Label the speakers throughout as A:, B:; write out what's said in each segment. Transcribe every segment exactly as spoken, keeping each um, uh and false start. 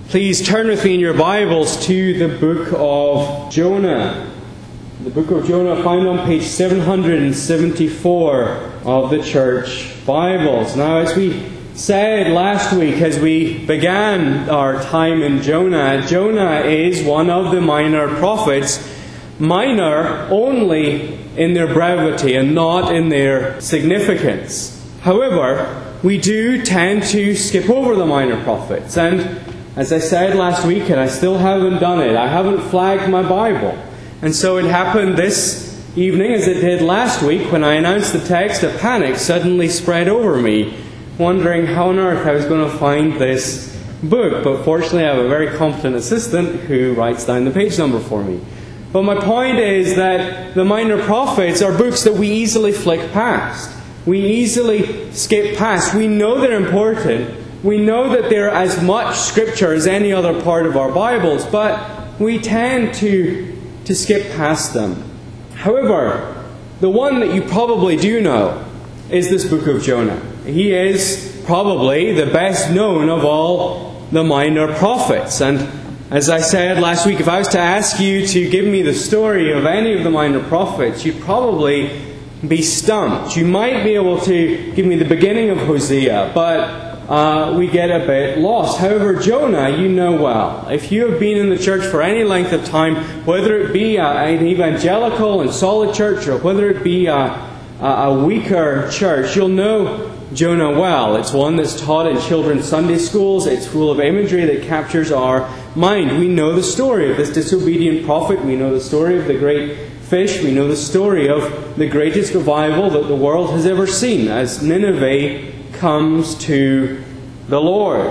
A: Please turn with me in your Bibles to the book of Jonah. The book of Jonah found on page seven hundred seventy-four of the church Bibles. Now, as we said last week, as we began our time in Jonah, Jonah is one of the minor prophets, minor only in their brevity and not in their significance. However, we do tend to skip over the minor prophets, and as I said last week, and I still haven't done it, I haven't flagged my Bible. And so it happened this evening, as it did last week, when I announced the text, a panic suddenly spread over me, wondering how on earth I was going to find this book. But fortunately, I have a very competent assistant who writes down the page number for me. But my point is that the minor prophets are books that we easily flick past. We easily skip past. We know they're important. We know that they're as much Scripture as any other part of our Bibles, but we tend to, to skip past them. However, the one that you probably do know is this book of Jonah. He is probably the best known of all the minor prophets. And as I said last week, if I was to ask you to give me the story of any of the minor prophets, you'd probably be stumped. You might be able to give me the beginning of Hosea, but Uh, we get a bit lost. However, Jonah, you know well. If you have been in the church for any length of time, whether it be a, an evangelical and solid church, or whether it be a, a, a weaker church, you'll know Jonah well. It's one that's taught in children's Sunday schools. It's full of imagery that captures our mind. We know the story of this disobedient prophet. We know the story of the great fish. We know the story of the greatest revival that the world has ever seen, as Nineveh comes to the Lord.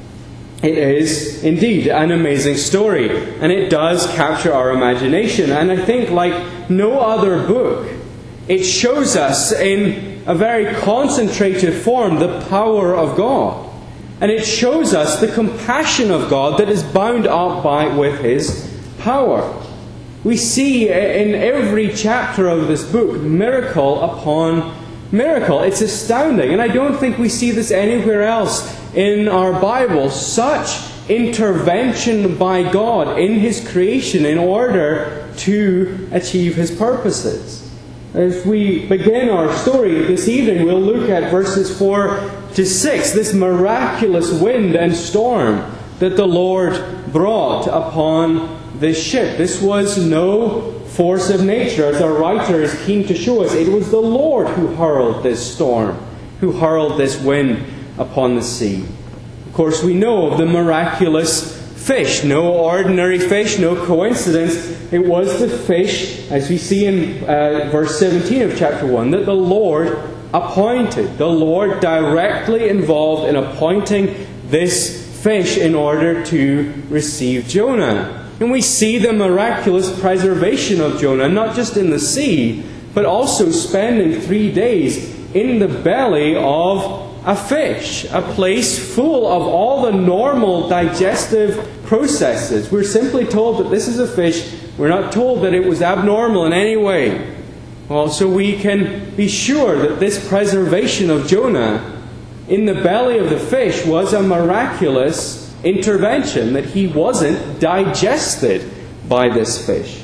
A: It is indeed an amazing story, and it does capture our imagination. And I think, like no other book, it shows us in a very concentrated form the power of God. And it shows us the compassion of God that is bound up by with His power. We see in every chapter of this book miracle upon miracle. It's astounding. And I don't think we see this anywhere else in our Bible. Such intervention by God in His creation in order to achieve His purposes. As we begin our story this evening, we'll look at verses four to six. This miraculous wind and storm that the Lord brought upon this ship. This was no force of nature, as our writer is keen to show us. It was the Lord who hurled this storm, who hurled this wind upon the sea. Of course, we know of the miraculous fish. No ordinary fish, no coincidence. It was the fish, as we see in uh, verse seventeen of chapter one, that the Lord appointed. The Lord directly involved in appointing this fish in order to receive Jonah. And we see the miraculous preservation of Jonah, not just in the sea, but also spending three days in the belly of a fish, a place full of all the normal digestive processes. We're simply told that this is a fish. We're not told that it was abnormal in any way. Well, so we can be sure that this preservation of Jonah in the belly of the fish was a miraculous intervention, that he wasn't digested by this fish.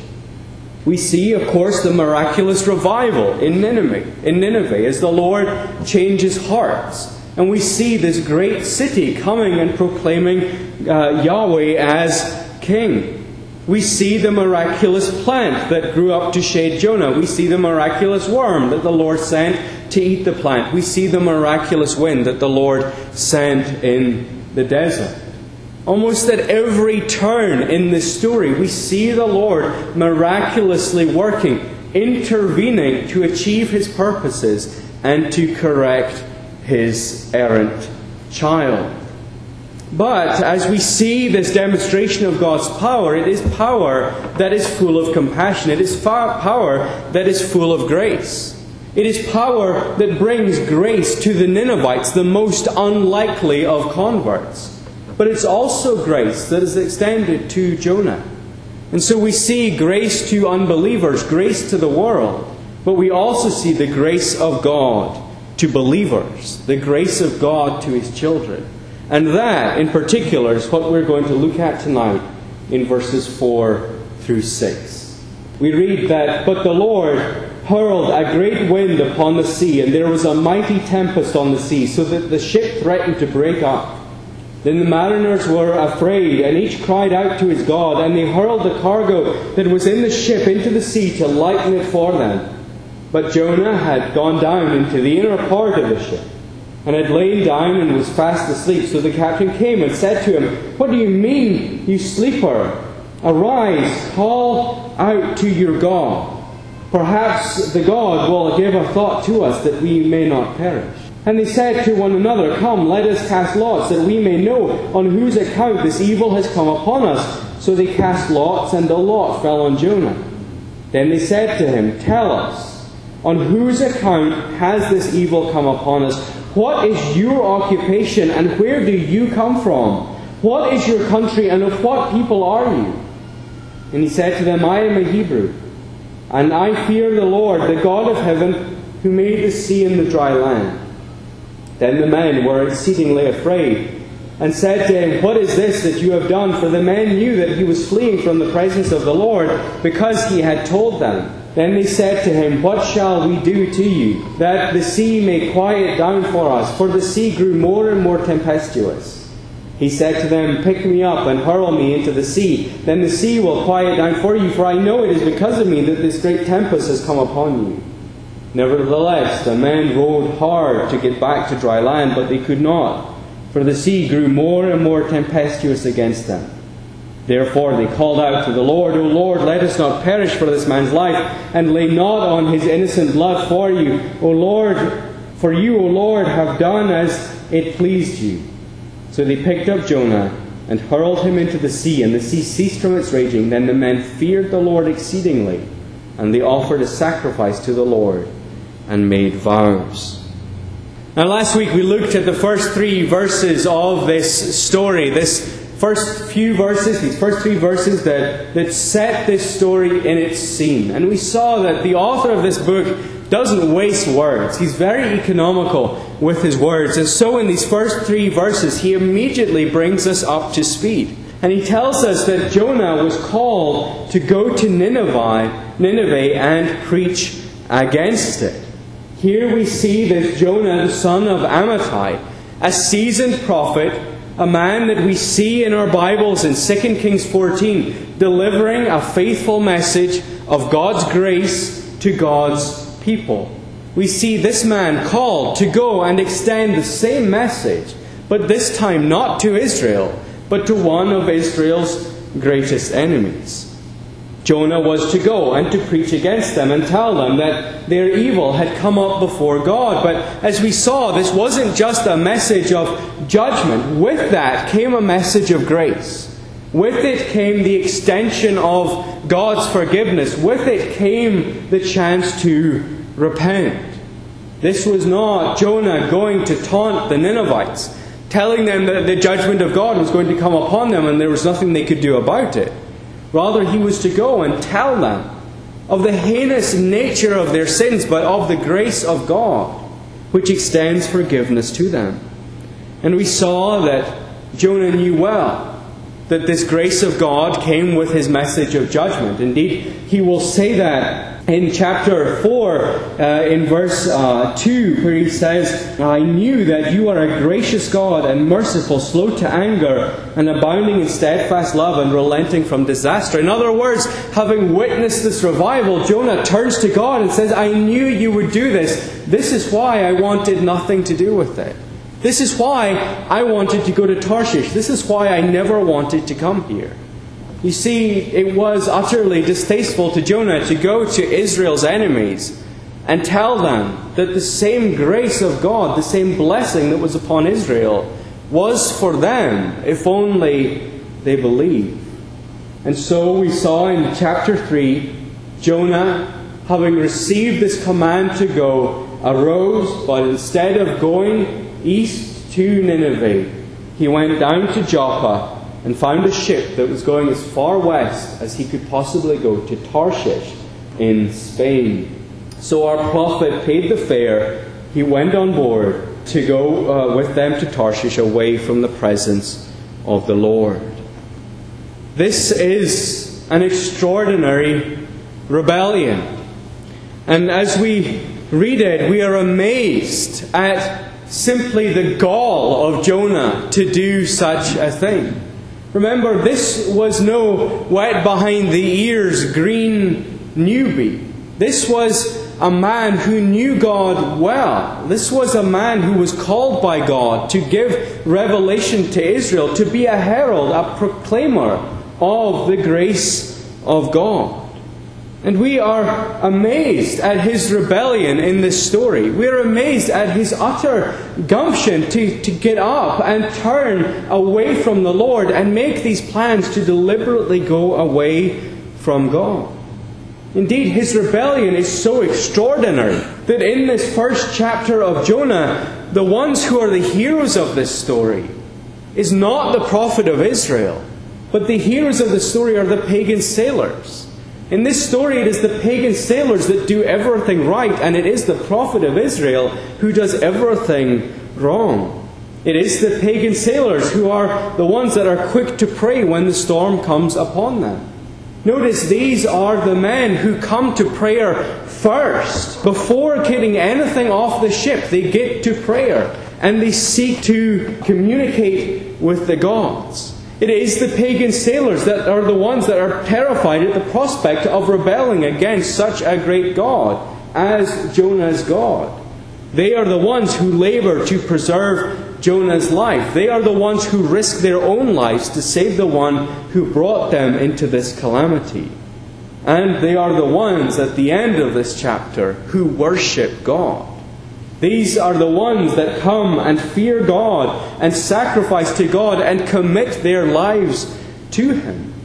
A: We see, of course, the miraculous revival in Nineveh, in Nineveh as the Lord changes hearts. And we see this great city coming and proclaiming uh, Yahweh as King. We see the miraculous plant that grew up to shade Jonah. We see the miraculous worm that the Lord sent to eat the plant. We see the miraculous wind that the Lord sent in the desert. Almost at every turn in this story, we see the Lord miraculously working, intervening to achieve His purposes and to correct His errant child. But as we see this demonstration of God's power, it is power that is full of compassion. It is power that is full of grace. It is power that brings grace to the Ninevites, the most unlikely of converts. But it's also grace that is extended to Jonah. And so we see grace to unbelievers, grace to the world. But we also see the grace of God to believers, the grace of God to His children. And that, in particular, is what we're going to look at tonight in verses four through six. We read that, "But the Lord hurled a great wind upon the sea, and there was a mighty tempest on the sea, so that the ship threatened to break up. Then the mariners were afraid, and each cried out to his God, and they hurled the cargo that was in the ship into the sea to lighten it for them. But Jonah had gone down into the inner part of the ship, and had lain down and was fast asleep. So the captain came and said to him, 'What do you mean, you sleeper? Arise, call out to your God. Perhaps the God will give a thought to us that we may not perish.' And they said to one another, 'Come, let us cast lots, that we may know on whose account this evil has come upon us.' So they cast lots, and the lot fell on Jonah. Then they said to him, 'Tell us, on whose account has this evil come upon us? What is your occupation, and where do you come from? What is your country, and of what people are you?' And he said to them, 'I am a Hebrew, and I fear the Lord, the God of heaven, who made the sea and the dry land.' Then the men were exceedingly afraid, and said to him, 'What is this that you have done?' For the men knew that he was fleeing from the presence of the Lord, because he had told them. Then they said to him, 'What shall we do to you, that the sea may quiet down for us?' For the sea grew more and more tempestuous. He said to them, 'Pick me up and hurl me into the sea. Then the sea will quiet down for you, for I know it is because of me that this great tempest has come upon you.' Nevertheless, the men rowed hard to get back to dry land, but they could not, for the sea grew more and more tempestuous against them. Therefore they called out to the Lord, 'O Lord, let us not perish for this man's life, and lay not on his innocent blood for you. O Lord, for you, O Lord, have done as it pleased you.' So they picked up Jonah and hurled him into the sea, and the sea ceased from its raging. Then the men feared the Lord exceedingly, and they offered a sacrifice to the Lord and made vows." Now last week we looked at the first three verses of this story, this first few verses, these first three verses that, that set this story in its scene. And we saw that the author of this book doesn't waste words. He's very economical with his words. And so in these first three verses, he immediately brings us up to speed. And he tells us that Jonah was called to go to Nineveh, Nineveh and preach against it. Here we see that Jonah, the son of Amittai, a seasoned prophet, a man that we see in our Bibles in Second Kings fourteen, delivering a faithful message of God's grace to God's people. We see this man called to go and extend the same message, but this time not to Israel, but to one of Israel's greatest enemies. Jonah was to go and to preach against them and tell them that their evil had come up before God. But as we saw, this wasn't just a message of judgment. With that came a message of grace. With it came the extension of God's forgiveness. With it came the chance to repent. This was not Jonah going to taunt the Ninevites, telling them that the judgment of God was going to come upon them and there was nothing they could do about it. Rather, he was to go and tell them of the heinous nature of their sins, but of the grace of God, which extends forgiveness to them. And we saw that Jonah knew well that this grace of God came with his message of judgment. Indeed, he will say that in chapter four, uh, in verse uh, two, where he says, "I knew that you are a gracious God and merciful, slow to anger, and abounding in steadfast love and relenting from disaster." In other words, having witnessed this revival, Jonah turns to God and says, "I knew you would do this. This is why I wanted nothing to do with it. This is why I wanted to go to Tarshish. This is why I never wanted to come here." You see, it was utterly distasteful to Jonah to go to Israel's enemies and tell them that the same grace of God, the same blessing that was upon Israel, was for them, if only they believed. And so we saw in chapter three, Jonah, having received this command to go, arose, but instead of going east to Nineveh, he went down to Joppa and found a ship that was going as far west as he could possibly go, to Tarshish in Spain. So our prophet paid the fare, he went on board, to go uh, with them to Tarshish away from the presence of the Lord. This is an extraordinary rebellion. And as we read it, we are amazed at simply the gall of Jonah to do such a thing. Remember, this was no wet behind the ears green newbie. This was a man who knew God well. This was a man who was called by God to give revelation to Israel, to be a herald, a proclaimer of the grace of God. And we are amazed at his rebellion in this story. We are amazed at his utter gumption to, to get up and turn away from the Lord and make these plans to deliberately go away from God. Indeed, his rebellion is so extraordinary that in this first chapter of Jonah, the ones who are the heroes of this story is not the prophet of Israel, but the heroes of the story are the pagan sailors. In this story, it is the pagan sailors that do everything right, and it is the prophet of Israel who does everything wrong. It is the pagan sailors who are the ones that are quick to pray when the storm comes upon them. Notice these are the men who come to prayer first. Before getting anything off the ship, they get to prayer and they seek to communicate with the gods. It is the pagan sailors that are the ones that are terrified at the prospect of rebelling against such a great God as Jonah's God. They are the ones who labor to preserve Jonah's life. They are the ones who risk their own lives to save the one who brought them into this calamity. And they are the ones at the end of this chapter who worship God. These are the ones that come and fear God and sacrifice to God and commit their lives to Him.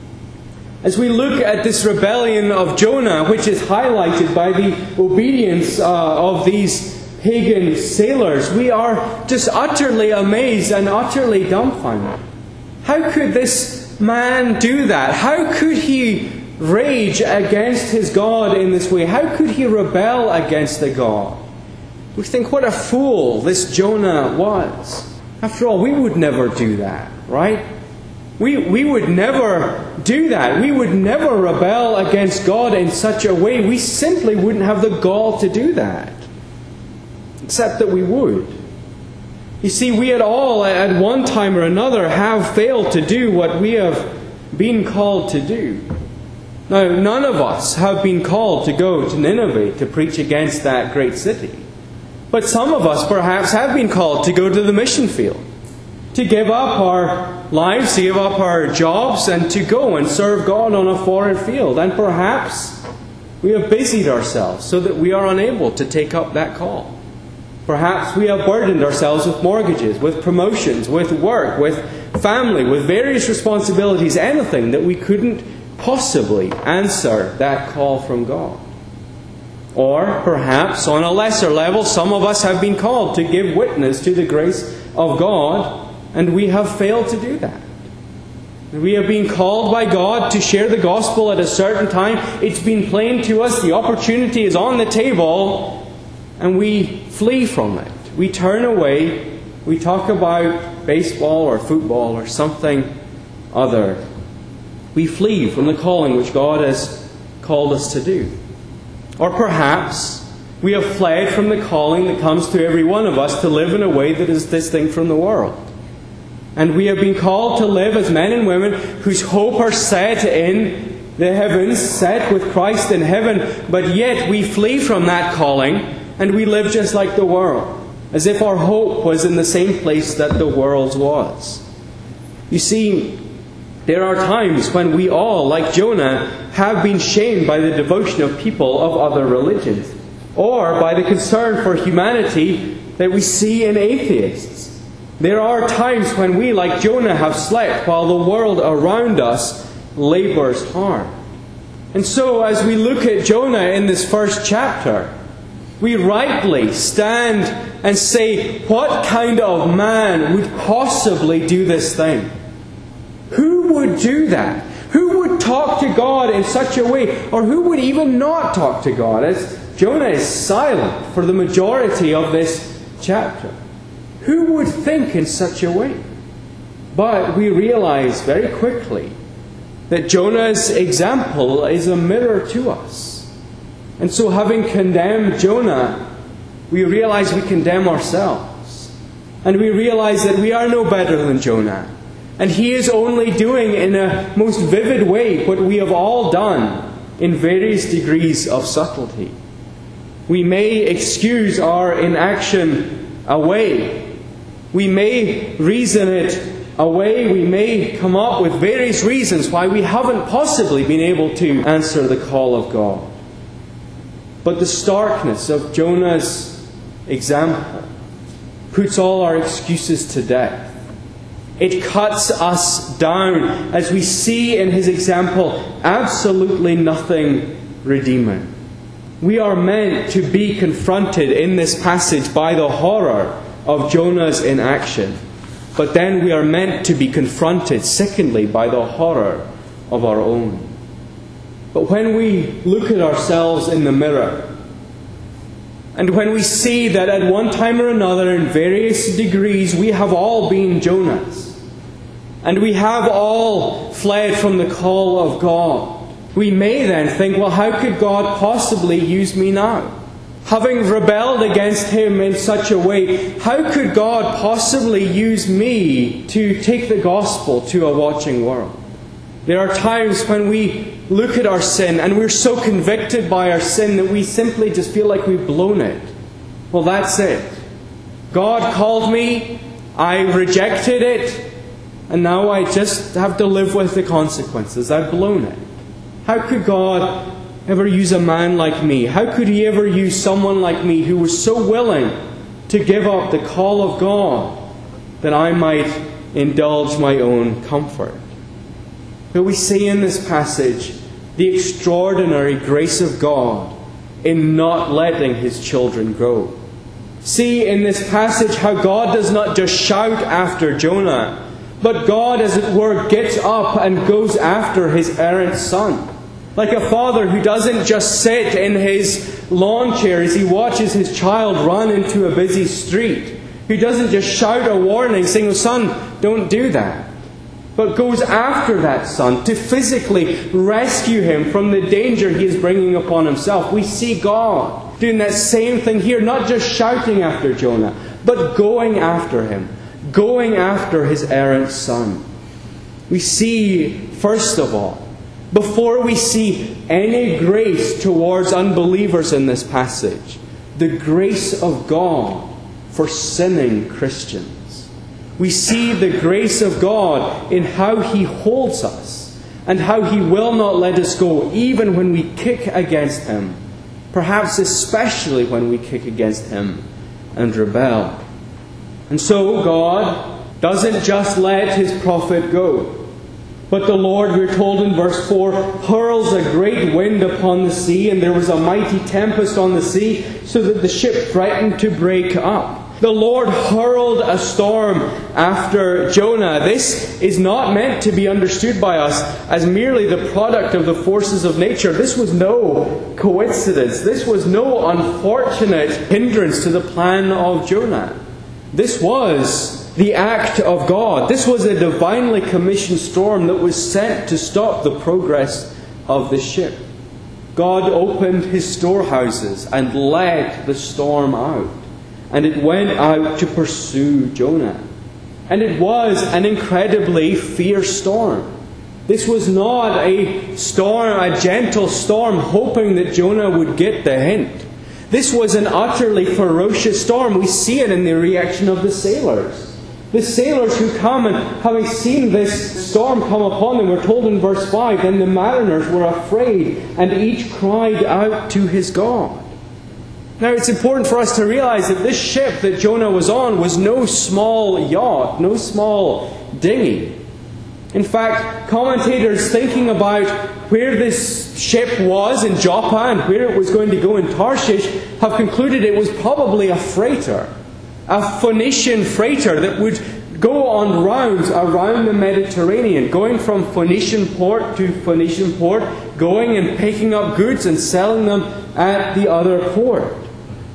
A: As we look at this rebellion of Jonah, which is highlighted by the obedience uh, of these pagan sailors, we are just utterly amazed and utterly dumbfounded. How could this man do that? How could he rage against his God in this way? How could he rebel against the God? We think, what a fool this Jonah was. After all, we would never do that, right? We, we would never do that. We would never rebel against God in such a way. We simply wouldn't have the gall to do that. Except that we would. You see, we at all, at one time or another, have failed to do what we have been called to do. Now, none of us have been called to go to Nineveh to preach against that great city. But some of us perhaps have been called to go to the mission field, to give up our lives, to give up our jobs, and to go and serve God on a foreign field. And perhaps we have busied ourselves so that we are unable to take up that call. Perhaps we have burdened ourselves with mortgages, with promotions, with work, with family, with various responsibilities, anything that we couldn't possibly answer that call from God. Or perhaps on a lesser level, some of us have been called to give witness to the grace of God, and we have failed to do that. We have been called by God to share the gospel at a certain time. It's been plain to us, the opportunity is on the table, and we flee from it. We turn away, we talk about baseball or football or something other. We flee from the calling which God has called us to do. Or perhaps we have fled from the calling that comes to every one of us to live in a way that is distinct from the world. And we have been called to live as men and women whose hope are set in the heavens, set with Christ in heaven, but yet we flee from that calling and we live just like the world, as if our hope was in the same place that the world's was. You see, there are times when we all, like Jonah, have been shamed by the devotion of people of other religions, or by the concern for humanity that we see in atheists. There are times when we, like Jonah, have slept while the world around us labours hard. And so, as we look at Jonah in this first chapter, we rightly stand and say, what kind of man would possibly do this thing? Who would do that? Who would talk to God in such a way? Or who would even not talk to God? As Jonah is silent for the majority of this chapter. Who would think in such a way? But we realize very quickly that Jonah's example is a mirror to us. And so having condemned Jonah, we realize we condemn ourselves. And we realize that we are no better than Jonah. And he is only doing in a most vivid way what we have all done in various degrees of subtlety. We may excuse our inaction away. We may reason it away. We may come up with various reasons why we haven't possibly been able to answer the call of God. But the starkness of Jonah's example puts all our excuses to death. It cuts us down as we see in his example absolutely nothing redeeming. We are meant to be confronted in this passage by the horror of Jonah's inaction. But then we are meant to be confronted, secondly, by the horror of our own. But when we look at ourselves in the mirror, and when we see that at one time or another, in various degrees, we have all been Jonahs, and we have all fled from the call of God, we may then think, well, how could God possibly use me now? Having rebelled against Him in such a way, how could God possibly use me to take the gospel to a watching world? There are times when we look at our sin and we're so convicted by our sin that we simply just feel like we've blown it. Well, that's it. God called me, I rejected it, and now I just have to live with the consequences. I've blown it. How could God ever use a man like me? How could He ever use someone like me who was so willing to give up the call of God that I might indulge my own comfort? But we see in this passage the extraordinary grace of God in not letting His children go. See in this passage how God does not just shout after Jonah, but God, as it were, gets up and goes after His errant son. Like a father who doesn't just sit in his lawn chair as he watches his child run into a busy street. Who doesn't just shout a warning saying, "Oh son, don't do that." But goes after that son to physically rescue him from the danger he is bringing upon himself. We see God doing that same thing here, not just shouting after Jonah, but going after him, going after his errant son. We see, first of all, before we see any grace towards unbelievers in this passage, the grace of God for sinning Christians. We see the grace of God in how He holds us and how He will not let us go even when we kick against Him, perhaps especially when we kick against Him and rebel. And so God doesn't just let His prophet go. But the Lord, we're told in verse four, hurls a great wind upon the sea, and there was a mighty tempest on the sea, so that the ship threatened to break up. The Lord hurled a storm after Jonah. This is not meant to be understood by us as merely the product of the forces of nature. This was no coincidence. This was no unfortunate hindrance to the plan of Jonah. This was the act of God. This was a divinely commissioned storm that was sent to stop the progress of the ship. God opened His storehouses and let the storm out. And it went out to pursue Jonah. And it was an incredibly fierce storm. This was not a storm, a gentle storm, hoping that Jonah would get the hint. This was an utterly ferocious storm. We see it in the reaction of the sailors. The sailors who come and having seen this storm come upon them, we're told in verse five, then the mariners were afraid and each cried out to his God. Now it's important for us to realize that this ship that Jonah was on was no small yacht, no small dinghy. In fact, commentators thinking about where this ship was in Joppa and where it was going to go in Tarshish have concluded it was probably a freighter. A Phoenician freighter that would go on rounds around the Mediterranean, going from Phoenician port to Phoenician port, going and picking up goods and selling them at the other port.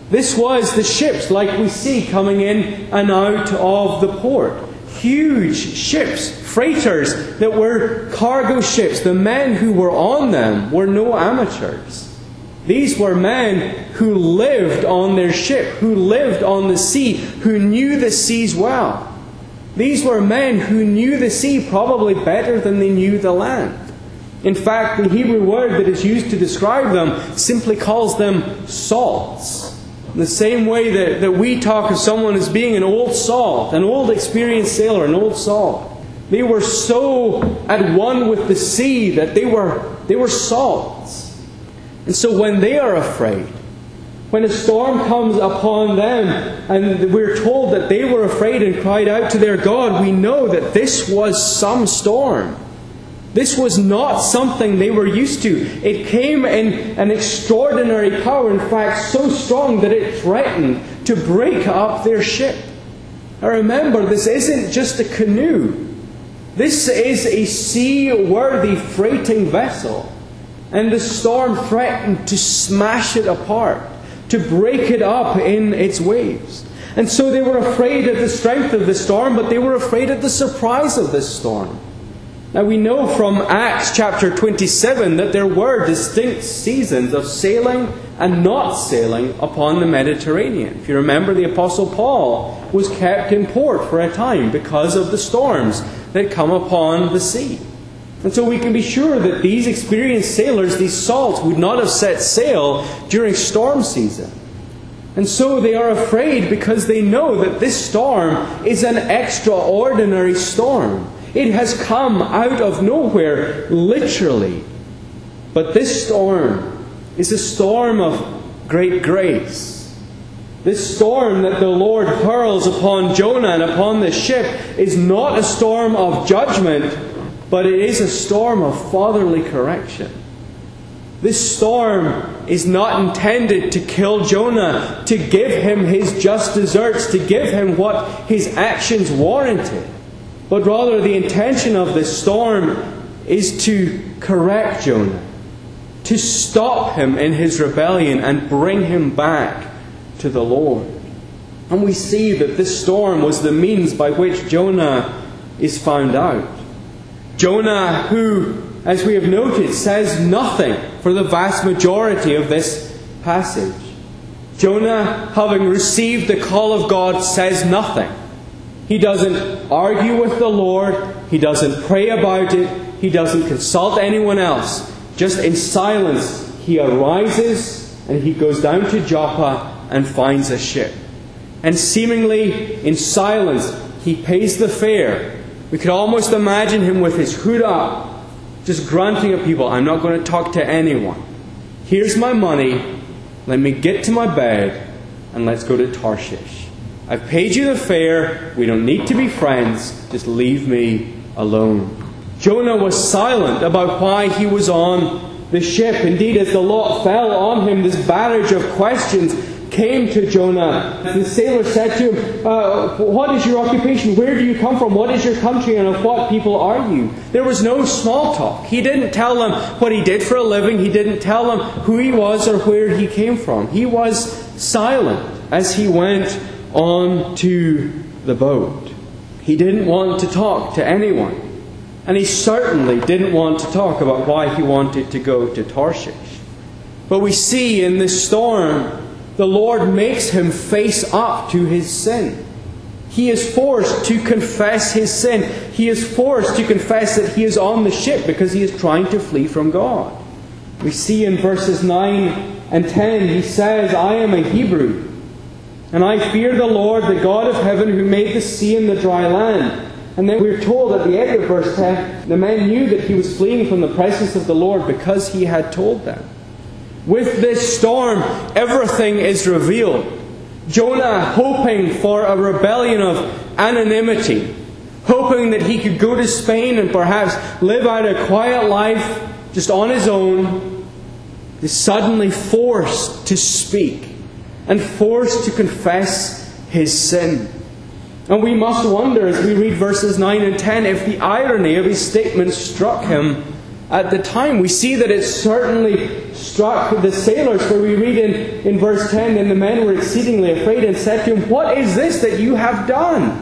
A: This was the ships like we see coming in and out of the port. Huge ships, freighters that were cargo ships. The men who were on them were no amateurs. These were men who lived on their ship, who lived on the sea, who knew the seas well. These were men who knew the sea probably better than they knew the land. In fact, the Hebrew word that is used to describe them simply calls them salts. In the same way that, that we talk of someone as being an old salt, an old experienced sailor, an old salt. They were so at one with the sea that they were, they were salts. And so when they are afraid, when a storm comes upon them, and we're told that they were afraid and cried out to their God, we know that this was some storm. This was not something they were used to. It came in an extraordinary power, in fact, so strong that it threatened to break up their ship. Now remember, this isn't just a canoe. This is a seaworthy freighting vessel. And the storm threatened to smash it apart, to break it up in its waves. And so they were afraid of the strength of the storm, but they were afraid of the surprise of this storm. Now we know from Acts chapter twenty-seven that there were distinct seasons of sailing and not sailing upon the Mediterranean. If you remember, the Apostle Paul was kept in port for a time because of the storms that come upon the sea. And so we can be sure that these experienced sailors, these salts, would not have set sail during storm season. And so they are afraid because they know that this storm is an extraordinary storm. It has come out of nowhere, literally. But this storm is a storm of great grace. This storm that the Lord hurls upon Jonah and upon the ship is not a storm of judgment, but it is a storm of fatherly correction. This storm is not intended to kill Jonah, to give him his just deserts, to give him what his actions warranted. But rather the intention of this storm is to correct Jonah, to stop him in his rebellion and bring him back to the Lord. And we see that this storm was the means by which Jonah is found out. Jonah, who, as we have noted, says nothing for the vast majority of this passage. Jonah, having received the call of God, says nothing. He doesn't argue with the Lord. He doesn't pray about it. He doesn't consult anyone else. Just in silence, he arises and he goes down to Joppa and finds a ship. And seemingly in silence, he pays the fare. We could almost imagine him with his hood up, just grunting at people, I'm not going to talk to anyone. Here's my money. Let me get to my bed and let's go to Tarshish. I've paid you the fare. We don't need to be friends. Just leave me alone. Jonah was silent about why he was on the ship. Indeed, as the lot fell on him, this barrage of questions came to Jonah. The sailor said to him, uh, what is your occupation? Where do you come from? What is your country? And of what people are you? There was no small talk. He didn't tell them what he did for a living. He didn't tell them who he was or where he came from. He was silent as he went on to the boat. He didn't want to talk to anyone. And he certainly didn't want to talk about why he wanted to go to Tarshish. But we see in this storm, the Lord makes him face up to his sin. He is forced to confess his sin. He is forced to confess that he is on the ship because he is trying to flee from God. We see in verses nine and ten, he says, I am a Hebrew, and I fear the Lord, the God of heaven, who made the sea and the dry land. And then we're told at the end of verse ten, the man knew that he was fleeing from the presence of the Lord because he had told them. With this storm, everything is revealed. Jonah, hoping for a rebellion of anonymity, hoping that he could go to Spain and perhaps live out a quiet life just on his own, is suddenly forced to speak and forced to confess his sin. And we must wonder, as we read verses nine and ten, if the irony of his statement struck him at the time. We see that it certainly struck the sailors, for we read in, in verse ten, "And the men were exceedingly afraid and said to him, 'What is this that you have done?'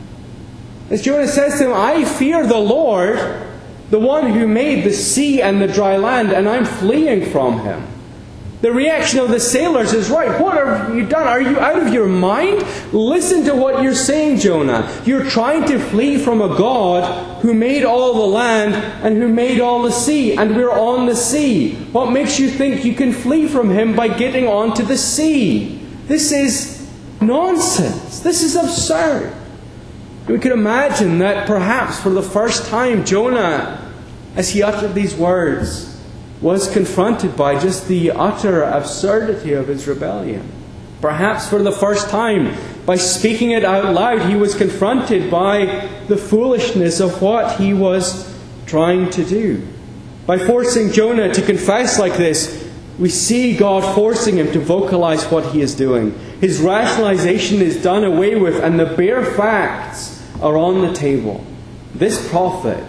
A: As Jonah says to him, 'I fear the Lord, the one who made the sea and the dry land, and I'm fleeing from Him.'" The reaction of the sailors is right. "What have you done? Are you out of your mind? Listen to what you're saying, Jonah. You're trying to flee from a God who made all the land and who made all the sea, and we're on the sea. What makes you think you can flee from Him by getting onto the sea? This is nonsense. This is absurd." We could imagine that perhaps for the first time Jonah, as he uttered these words, was confronted by just the utter absurdity of his rebellion. Perhaps for the first time, by speaking it out loud, he was confronted by the foolishness of what he was trying to do. By forcing Jonah to confess like this, we see God forcing him to vocalize what he is doing. His rationalization is done away with, and the bare facts are on the table. This prophet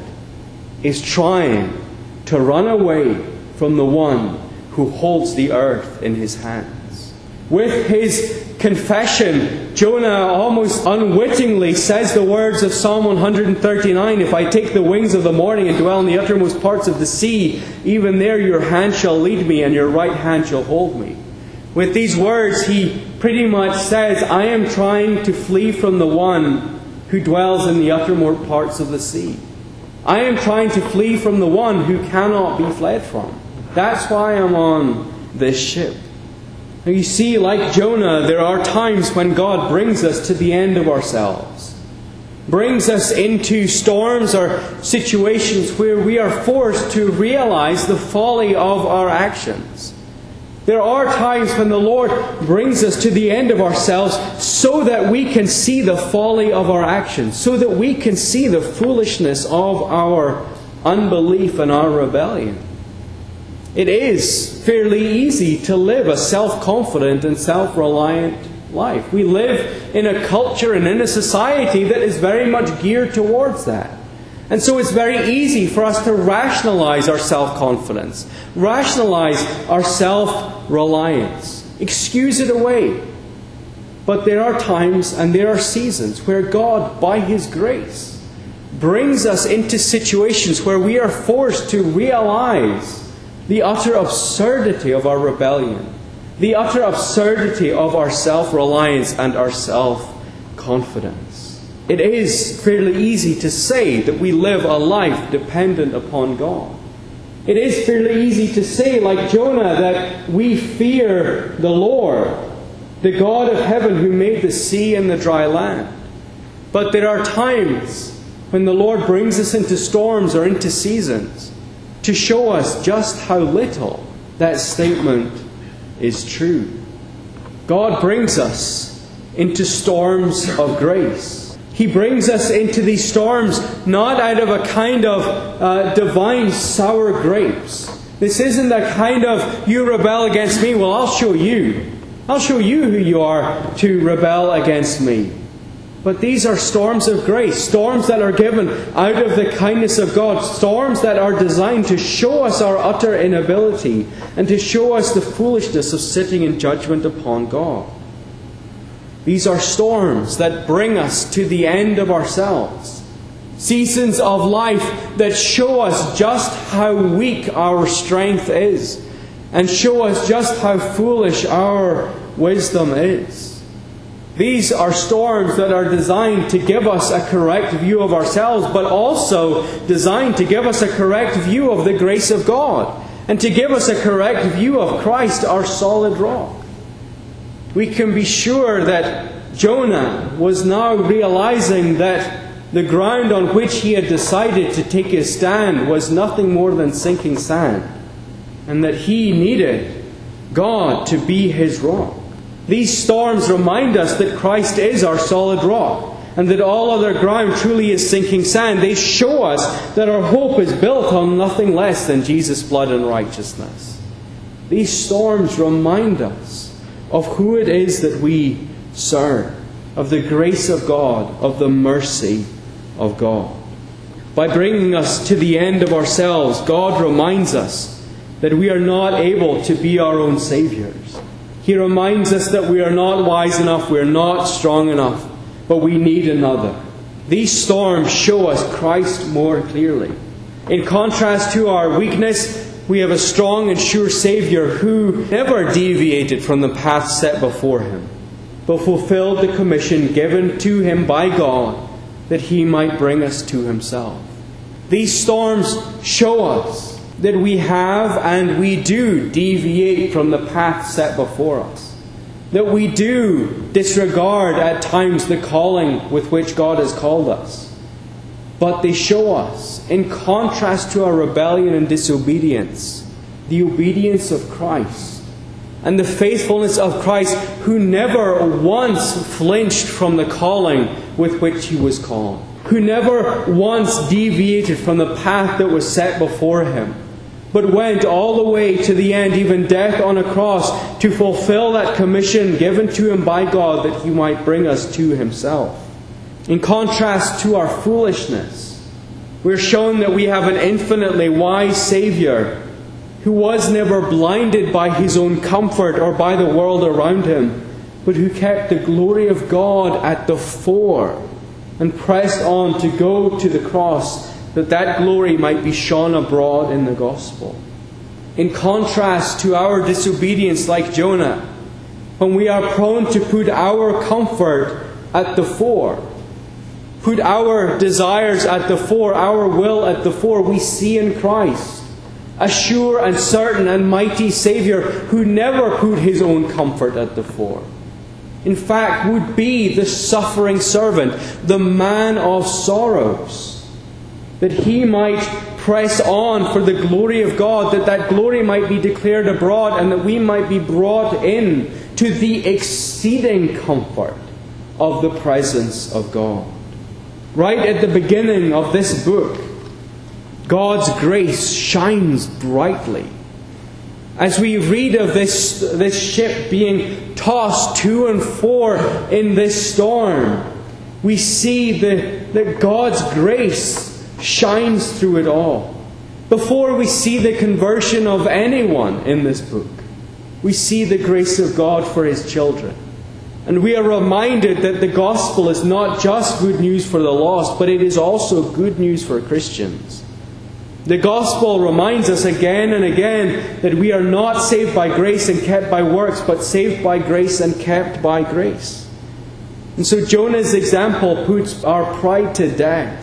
A: is trying to run away from the one who holds the earth in his hands. With his confession, Jonah almost unwittingly says the words of Psalm one thirty-nine, "If I take the wings of the morning and dwell in the uttermost parts of the sea, even there your hand shall lead me and your right hand shall hold me." With these words, he pretty much says, I am trying to flee from the one who dwells in the uttermost parts of the sea. I am trying to flee from the one who cannot be fled from. That's why I'm on this ship. Now you see, like Jonah, there are times when God brings us to the end of ourselves. Brings us into storms or situations where we are forced to realize the folly of our actions. There are times when the Lord brings us to the end of ourselves so that we can see the folly of our actions, so that we can see the foolishness of our unbelief and our rebellion. It is fairly easy to live a self-confident and self-reliant life. We live in a culture and in a society that is very much geared towards that. And so it's very easy for us to rationalize our self-confidence, rationalize our self-reliance, excuse it away. But there are times and there are seasons where God, by His grace, brings us into situations where we are forced to realize the utter absurdity of our rebellion, the utter absurdity of our self-reliance and our self-confidence. It is fairly easy to say that we live a life dependent upon God. It is fairly easy to say, like Jonah, that we fear the Lord, the God of heaven who made the sea and the dry land. But there are times when the Lord brings us into storms or into seasons to show us just how little that statement is true. God brings us into storms of grace. He brings us into these storms not out of a kind of uh, divine sour grapes. This isn't a kind of, you rebel against me, well, I'll show you. I'll show you who you are to rebel against me. But these are storms of grace, storms that are given out of the kindness of God, storms that are designed to show us our utter inability and to show us the foolishness of sitting in judgment upon God. These are storms that bring us to the end of ourselves. Seasons of life that show us just how weak our strength is and show us just how foolish our wisdom is. These are storms that are designed to give us a correct view of ourselves, but also designed to give us a correct view of the grace of God and to give us a correct view of Christ, our solid rock. We can be sure that Jonah was now realizing that the ground on which he had decided to take his stand was nothing more than sinking sand, and that he needed God to be his rock. These storms remind us that Christ is our solid rock, and that all other ground truly is sinking sand. They show us that our hope is built on nothing less than Jesus' blood and righteousness. These storms remind us of who it is that we serve, of the grace of God, of the mercy of God. By bringing us to the end of ourselves, God reminds us that we are not able to be our own saviors. He reminds us that we are not wise enough, we are not strong enough, but we need another. These storms show us Christ more clearly. In contrast to our weakness, we have a strong and sure Saviour who never deviated from the path set before Him, but fulfilled the commission given to Him by God that He might bring us to Himself. These storms show us that we have and we do deviate from the path set before us. That we do disregard at times the calling with which God has called us. But they show us, in contrast to our rebellion and disobedience, the obedience of Christ and the faithfulness of Christ, who never once flinched from the calling with which He was called, who never once deviated from the path that was set before Him, but went all the way to the end, even death on a cross, to fulfill that commission given to Him by God that He might bring us to Himself. In contrast to our foolishness, we're shown that we have an infinitely wise Saviour who was never blinded by His own comfort or by the world around Him, but who kept the glory of God at the fore and pressed on to go to the cross, that that glory might be shone abroad in the gospel. In contrast to our disobedience like Jonah, when we are prone to put our comfort at the fore, put our desires at the fore, our will at the fore, we see in Christ a sure and certain and mighty Saviour who never put His own comfort at the fore. In fact, would be the suffering servant, the man of sorrows, that He might press on for the glory of God, that that glory might be declared abroad, and that we might be brought in to the exceeding comfort of the presence of God. Right at the beginning of this book, God's grace shines brightly. As we read of this, this ship being tossed to and fro in this storm, we see the, that God's grace shines through it all. Before we see the conversion of anyone in this book, we see the grace of God for His children. And we are reminded that the gospel is not just good news for the lost, but it is also good news for Christians. The gospel reminds us again and again that we are not saved by grace and kept by works, but saved by grace and kept by grace. And so Jonah's example puts our pride to death.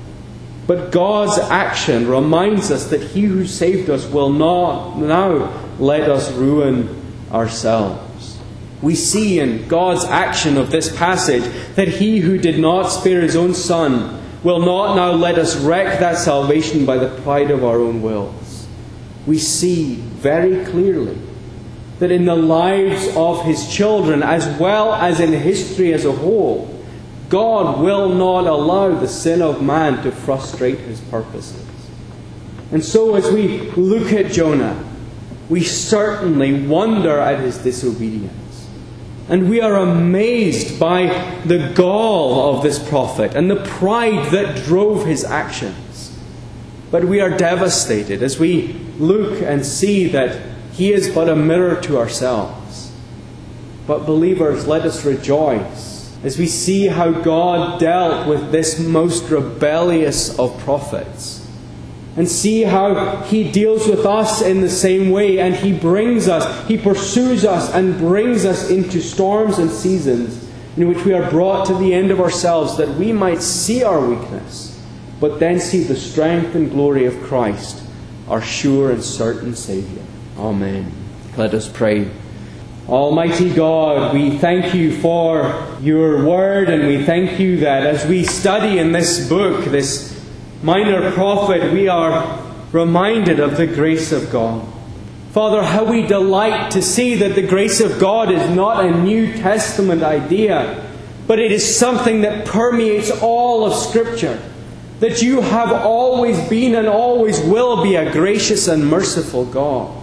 A: But God's action reminds us that He who saved us will not now let us ruin ourselves. We see in God's action of this passage that He who did not spare His own Son will not now let us wreck that salvation by the pride of our own wills. We see very clearly that in the lives of His children, as well as in history as a whole, God will not allow the sin of man to frustrate His purposes. And so as we look at Jonah, we certainly wonder at his disobedience. And we are amazed by the gall of this prophet and the pride that drove his actions. But we are devastated as we look and see that he is but a mirror to ourselves. But believers, let us rejoice as we see how God dealt with this most rebellious of prophets. And see how He deals with us in the same way. And He brings us, He pursues us and brings us into storms and seasons in which we are brought to the end of ourselves, that we might see our weakness, but then see the strength and glory of Christ, our sure and certain Saviour. Amen. Let us pray. Almighty God, we thank You for Your Word, and we thank You that as we study in this book, this minor prophet, we are reminded of the grace of God. Father, how we delight to see that the grace of God is not a New Testament idea, but it is something that permeates all of Scripture. That You have always been and always will be a gracious and merciful God.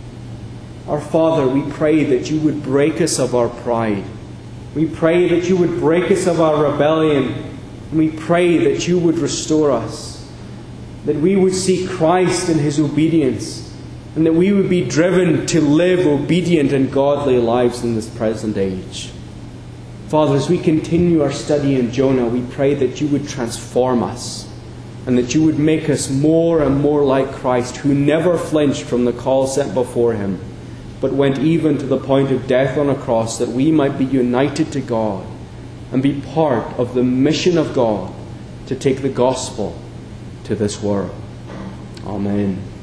A: Our Father, we pray that You would break us of our pride. We pray that You would break us of our rebellion. And we pray that You would restore us. that we would see Christ in His obedience, and that we would be driven to live obedient and godly lives in this present age. Father, as we continue our study in Jonah, we pray that You would transform us, and that You would make us more and more like Christ, who never flinched from the call sent before Him, but went even to the point of death on a cross, that we might be united to God and be part of the mission of God to take the gospel to this world. Amen.